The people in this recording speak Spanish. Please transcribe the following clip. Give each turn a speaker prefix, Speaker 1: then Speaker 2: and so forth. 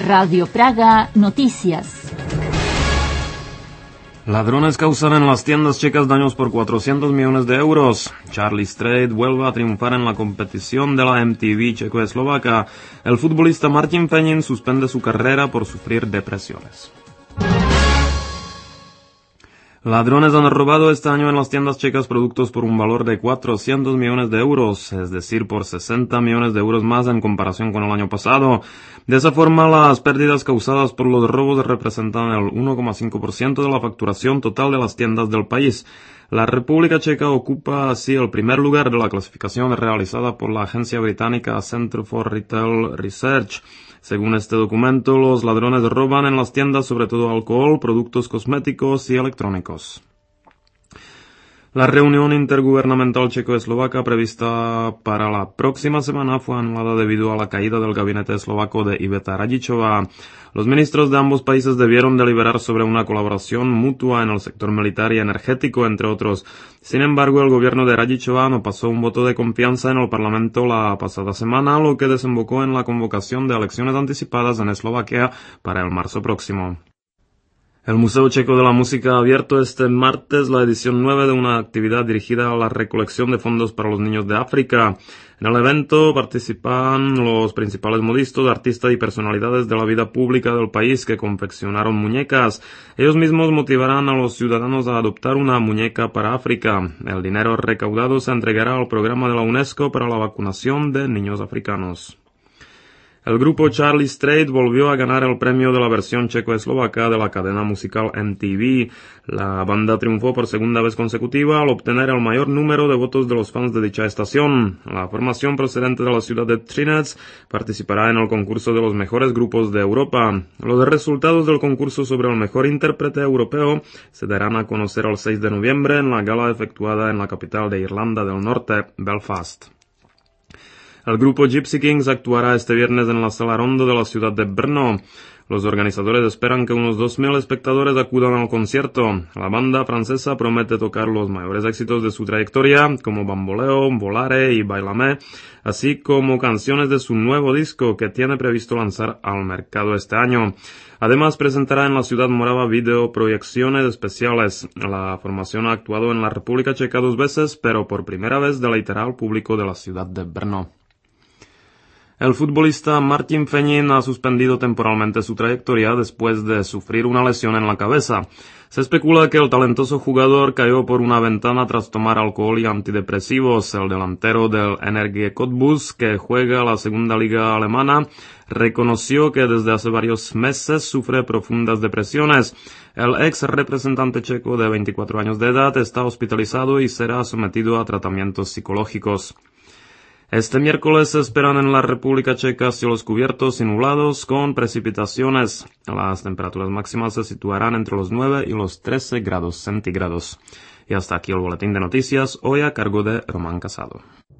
Speaker 1: Radio Praga Noticias.
Speaker 2: Ladrones causan en las tiendas checas daños por 400 millones de euros. Charlie Strejt vuelve a triunfar en la competición de la MTV checoslovaca. El futbolista Martin Fenin suspende su carrera por sufrir depresiones. Ladrones han robado este año en las tiendas checas productos por un valor de 400 millones de euros, es decir, por 60 millones de euros más en comparación con el año pasado. De esa forma, las pérdidas causadas por los robos representan el 1,5% de la facturación total de las tiendas del país. La República Checa ocupa así el primer lugar de la clasificación realizada por la agencia británica Centre for Retail Research. Según este documento, los ladrones roban en las tiendas sobre todo alcohol, productos cosméticos y electrónicos. La reunión intergubernamental checo-eslovaca prevista para la próxima semana fue anulada debido a la caída del gabinete eslovaco de Iveta Radičová. Los ministros de ambos países debieron deliberar sobre una colaboración mutua en el sector militar y energético, entre otros. Sin embargo, el gobierno de Radičová no pasó un voto de confianza en el Parlamento la pasada semana, lo que desembocó en la convocación de elecciones anticipadas en Eslovaquia para el marzo próximo. El Museo Checo de la Música ha abierto este martes la edición 9 de una actividad dirigida a la recolección de fondos para los niños de África. En el evento participan los principales modistas, artistas y personalidades de la vida pública del país que confeccionaron muñecas. Ellos mismos motivarán a los ciudadanos a adoptar una muñeca para África. El dinero recaudado se entregará al programa de la UNESCO para la vacunación de niños africanos. El grupo Charlie Strejt volvió a ganar el premio de la versión checo-eslovaca de la cadena musical MTV. La banda triunfó por segunda vez consecutiva al obtener el mayor número de votos de los fans de dicha estación. La formación procedente de la ciudad de Třinec participará en el concurso de los mejores grupos de Europa. Los resultados del concurso sobre el mejor intérprete europeo se darán a conocer el 6 de noviembre en la gala efectuada en la capital de Irlanda del Norte, Belfast. El grupo Gypsy Kings actuará este viernes en la Sala Rondo de la ciudad de Brno. Los organizadores esperan que unos 2.000 espectadores acudan al concierto. La banda francesa promete tocar los mayores éxitos de su trayectoria, como Bamboleo, Volare y Bailame, así como canciones de su nuevo disco que tiene previsto lanzar al mercado este año. Además, presentará en la ciudad morava videoproyecciones especiales. La formación ha actuado en la República Checa 2 veces, pero por primera vez deleitará al público de la ciudad de Brno. El futbolista Martin Fenin ha suspendido temporalmente su trayectoria después de sufrir una lesión en la cabeza. Se especula que el talentoso jugador cayó por una ventana tras tomar alcohol y antidepresivos. El delantero del Energie Cottbus, que juega la segunda liga alemana, reconoció que desde hace varios meses sufre profundas depresiones. El ex representante checo de 24 años de edad está hospitalizado y será sometido a tratamientos psicológicos. Este miércoles se esperan en la República Checa cielos cubiertos y nublados con precipitaciones. Las temperaturas máximas se situarán entre los 9 y los 13 grados centígrados. Y hasta aquí el boletín de noticias, hoy a cargo de Román Casado.